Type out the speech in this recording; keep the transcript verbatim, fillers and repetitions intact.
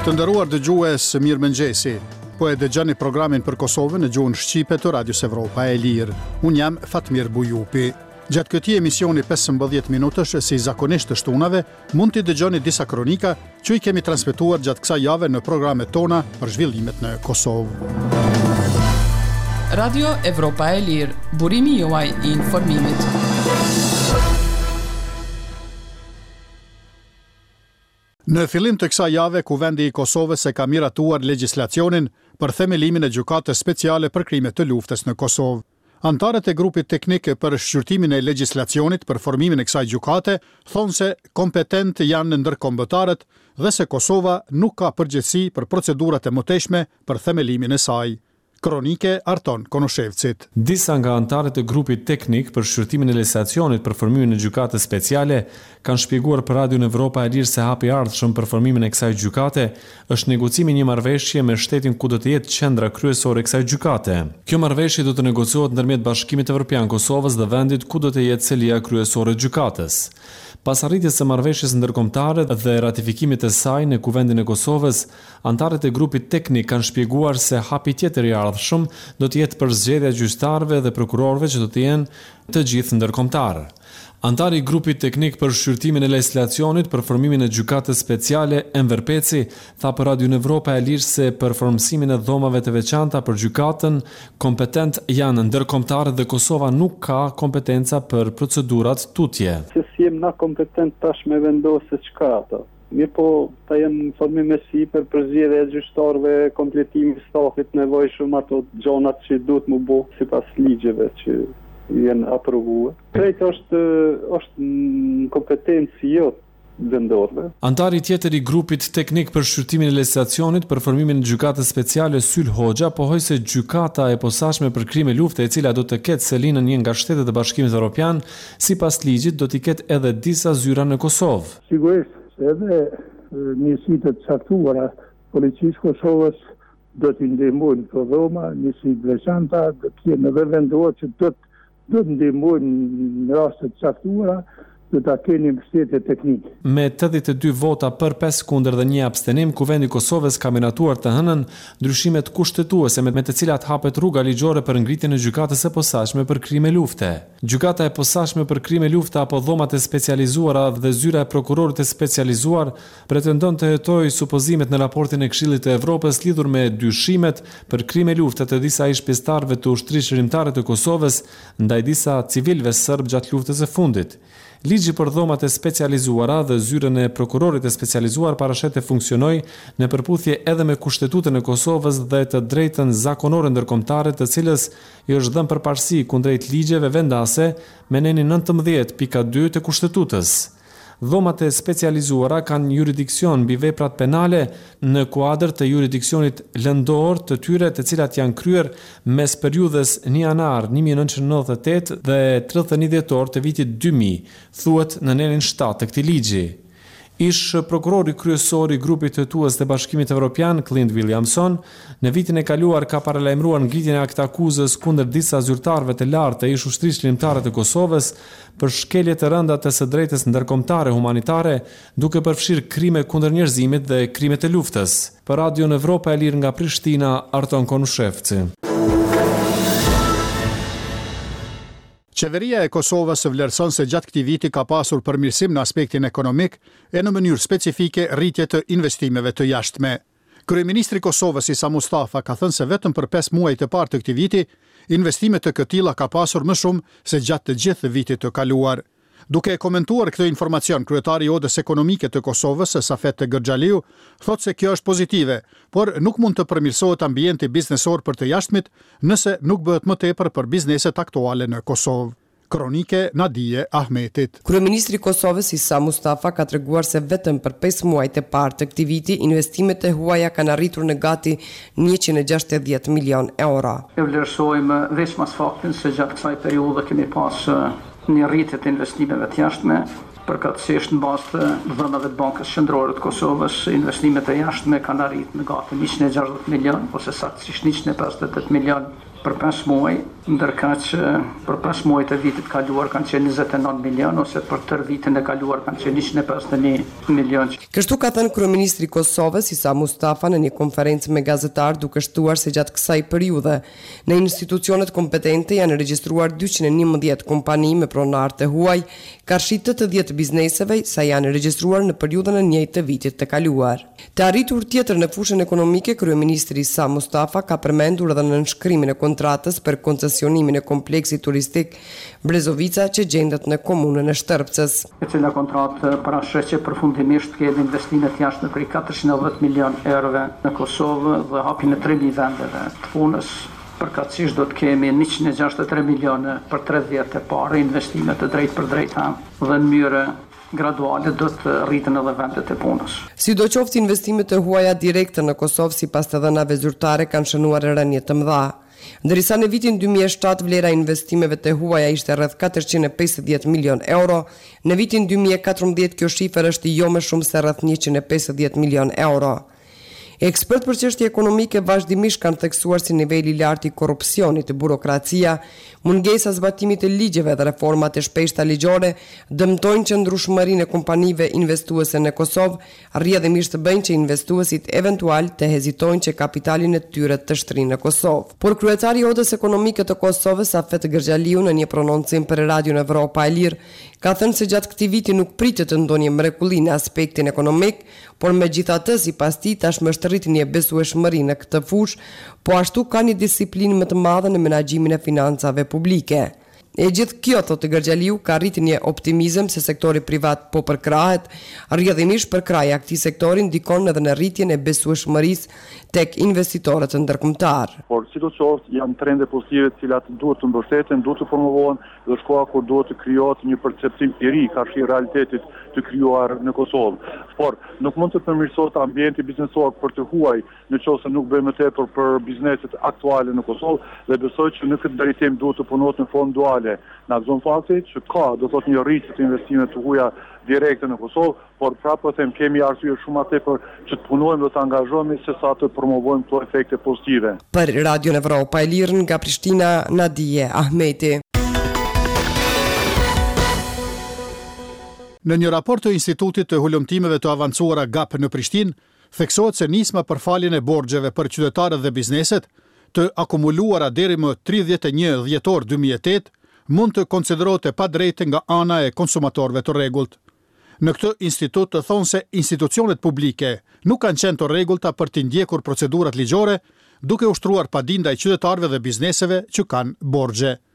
Të nderuar dëgjues, mirëmëngjesi. Po e dëgjoni programin për Kosovën në gjuhën shqipe të Radios Evropa e Lirë. Unë jam Fatmir Bujupi. Gjatë këtij emisioni pesëmbëdhjetë minutësh, si zakonisht të shtunave, mund t'i dëgjoni disa kronika që i kemi transmetuar gjatë kësaj jave në programet tona për zhvillimet në Kosovë. Radio Evropa e Lirë, burimi juaj i informimit. Në fillim të kësaj jave, Kuvendi i Kosovës e ka miratuar legjislacionin për themelimin e gjykatës speciale për krime të luftës në Kosovë. Antarët e grupit teknik për shqyrtimin e legjislacionit për formimin e kësaj gjykate thonë se kompetent janë ndërkombëtarët dhe se Kosova nuk ka përgjegjësi për procedurat e mëtejshme për themelimin e saj. Kronike Arton Konushevcit. Disa nga antarët e grupit teknik për shqyrtimin e legjislacionit për formimin e gjykatës speciale kanë shpjeguar për Radion Evropa e Lirë se hapi i ardhshëm për formimin e kësaj gjykate është negocimi i një marrëveshje me shtetin ku do të jetë qendra kryesore e kësaj gjykate. Kjo marrëveshje do të negociohet ndërmjet Bashkimit Evropian Kosovës dhe vendit ku do të jetë selia kryesore e gjykatës. Pas arritjes së marrëveshjes ndërkombëtare dhe ratifikimit të saj në Kuvendin e Kosovës, antarët e grupit teknik kanë shpjeguar se hapi tjetër i ardhshëm do të jetë për zgjedhja e gjyqtarëve dhe prokurorëve që do të jenë të gjithë ndërkombëtar. Antari i grupit teknik për shqyrtimin e legjislacionit për formimin e gjykatës speciale, Enver Peci, tha për Radion Evropa e Lirë se për formësimin e dhomave të veçanta për gjykatën, kompetent janë ndërkombëtarët dhe Kosova nuk ka kompetenca për procedurat tutje. Se si jem na kompetent tash me vendosë çka ato. Mirë po, ta jenë formim e sipër për zgjedhje e gjyqtarëve, kompletimi i stafit nevojshëm, ato gjonat që duhet mu bo sipas ligjeve që jenë aprovuar. Krejt është, është në kompetencë jote vendorëve. Antari tjetër i grupit teknik për shqyrtimin e legjislacionit për formimin e gjykatës speciale Syl Hoxha pohoi se gjykata e posaçme për krime lufte, e cila do të ketë selinë në një nga shtetet e Bashkimit Evropian, sipas ligjit do t'i ketë edhe disa zyra në Kosovë. Sigurisht edhe njësitë të caktuara policisë Kosovës do t'i ndihmojnë këto dhoma, njësi të veçanta, do të jenë edhe vendorë që do të do të ndihmojnë në raste të caktuara, do ta keni mbështetje teknike. Me tetëdhjetë e dy vota për pesë kundër dhe një abstenim, Kuvendi i Kosovës ka miratuar të hënën ndryshimet kushtetuese me të cilat hapet rruga ligjore për ngritjen e gjykatës së posaçme për krime lufte. Gjykata e posaçme për krime lufte apo dhomat e specializuara dhe zyra e prokurorit të specializuar pretendon të hetojë supozimet në raportin e Këshillit të Evropës lidhur me dyshimet për krime lufte të disa ish pjesëtarëve të ushtrisë shërimtare të Kosovës ndaj disa civilëve serb gjatë luftës së fundit. Ligji për dhomat e specializuara dhe zyrën e prokurorit të specializuar parashet të funksionoj në përputhje edhe me Kushtetutën e Kosovës dhe të drejtën zakonore ndërkombëtare, të cilës i është dhënë përparësi kundrejt ligjeve vendase me nenin nëntëmbëdhjetë pika dy të Kushtetutës. Dhomat e specializuara kanë jurisdiksion mbi veprat penale në kuadër të jurisdiksionit lëndor të tyre, të cilat janë kryer mes periudhës një janar një mijë e nëntëqind e nëntëdhjetë e tetë dhe tridhjetë e një dhjetor të vitit dy mijë, thuhet në nenin shtatë të këtij ligji. Ish prokurori kryesor i grupit hetues të Bashkimit Evropian, Clint Williamson, në vitin e kaluar ka paralajmëruar ngritjen e akt akuzës kundër disa zyrtarëve të lartë të ish ushtrisë shërimtare të Kosovës për shkelje të rënda të së drejtës ndërkombëtare humanitare, duke përfshirë krime kundër njerëzimit dhe krime të luftës. Për Radion Evropa e Lirë nga Prishtina, Arton Konushevci. Qeveria e Kosovës vlerëson se gjatë këtij viti ka pasur përmirësim në aspektin ekonomik e në mënyrë specifike rritje të investimeve të jashtme. Kryeministri i Kosovës Isa Mustafa ka thënë se vetëm për pesë muaj të parë të këtij viti, investimet të këtilla ka pasur më shumë se gjatë të gjithë vitit të kaluar. Duke e komentuar këtë informacion, kryetari i Odës Ekonomike të Kosovës, Safet Gërxhaliu, thotë se kjo është pozitive, por nuk mund të përmirësohet ambienti biznesor për të jashtmit nëse nuk bëhet më tepër për bizneset aktuale në Kosovë. Kronike Nadije Ahmetit. Kryeministri i Kosovës Isa Mustafa ka treguar se vetëm për pesë muajt e parë të këtij viti investimet e huaja kanë arritur në gati njëqind e gjashtëdhjetë milion euro. E vlerësojmë veç mas faktin se gjatë kësaj periudhe kemi pas një rritje të investimeve të jashtme, përkatësisht në bazë të dhënave të Bankës Qendrore të Kosovës, investimet e jashtme kanë arritur në gati njëqind e gjashtëdhjetë milion ose saktësisht njëqind e pesëdhjetë e tetë milion për pesë muaj, ndërka që për pesë muajt e vitit kaluar kanë qenë njëzet e nëntë milion, ose për tërë vitin e kaluar kanë qenë njëqind e pesëdhjetë e një milion. Kështu ka thënë kryeministri i Kosovës Isa Mustafa në një konferencë me gazetar, duke shtuar se gjatë kësaj periudhe në institucionet kompetente janë regjistruar dyqind e njëmbëdhjetë kompani me pronar të huaj, karshi tetëdhjetë bizneseve sa janë regjistruar në periudhën e njëjtë të vitit të kaluar. Të arritur tjetër në fushën ekonomike, kryeministri Isa Mustafa ka përmendur edhe në nënshkrimin e kontratës për koncesionimin e kompleksit turistik Brezovica që gjendet në komunën e Shtërpcës. E cila kontratë parashë që përfundimisht kemi investime të jashtme për katërqind e dhjetë milion eurove në Kosovë dhe hapjen e tre mijë vendeve të punës. Përkatësisht do të kemi njëqind e gjashtëdhjetë e tre milione për tridhjetë e parë investime të drejtë për drejta dhe në mënyrë graduale do të rritën edhe vendet e punës. Sidoqoftë investimet e huaja direkte në Kosovë sipas të dhënave zyrtare kanë shënuar rënje të mëdha. Ndërsa në vitin dy mijë e shtatë vlera e investimeve të huaja ishte rreth katërqind e pesëdhjetë milion euro, në vitin dy mijë e katërmbëdhjetë kjo shifër është jo më shumë se rreth njëqind e pesëdhjetë milion euro. Ekspert për çështje ekonomike vazhdimisht kanë theksuar si niveli i lartë i korrupsionit, burokracia, mungesa zbatimit të ligjeve dhe reformat e shpeshta ligjore dëmtojnë qëndrueshmërinë e kompanive investuese në Kosovë, rrjedhimisht bëjnë që investuesit eventual të hezitojnë që kapitalin e tyre të shtrinë në Kosovë. Por kryetari i Odës Ekonomike të Kosovës, Afet Gërxhaliu, në një prononcim për Radion Evropa e Lirë, ka thënë se gjatë këtij viti nuk pritet të ndonjë mrekulli në aspektin ekonomik, por megjithatë sipas tij tashmë është rritje e besueshmëri në këtë fushë, po ashtu ka një disiplinë më të madhe në menaxhimin e financave publike. E gjithë kjo, thotë Gërxhaliu, ka rritur një optimizëm se sektori privat po përkrahet, rrjedhimisht përkrahja e këtij sektori ndikon edhe në rritjen e besueshmërisë tek investitorët ndërkombëtar. Por sidoqoftë janë trende pozitive të cilat duhet të mbështeten, duhet të promovohen dhe shkoa kur duhet të krijohet një perceptim i ri karshi realitetit të krijuar në Kosovë. Por nuk mund të përmirësohet ambienti biznesor për të huaj nëse nuk bëjmë tepër për bizneset aktuale në Kosovë dhe besoj që në këtë drejtim duhet të punohet në formë duale. Në akzon fakti që ka do thot një rritje të investimeve të huaja direkte në Kosovë, por prapë them kemi arsye shumë më tepër që të punojmë dhe të angazhohemi se sa të promovojmë këto efekte pozitive. Për Radion Evropa e Lirë nga Prishtina, Nadije Ahmeti. Në një raport të Institutit të Hulumtimeve të Avancuara G A P në Prishtinë, theksohet se nisma për faljen e borxheve për qytetarët dhe bizneset, të akumuluara deri më tridhjetë e një dhjetor dy mijë e tetë, mund të konsiderohet e padrejtë nga ana e konsumatorëve të rregullt. Në këtë institut të thonë se institucionet publike nuk kanë qenë të rregullta për të ndjekur procedurat ligjore, duke ushtruar padinda e qytetarëve dhe bizneseve që kanë borxhe.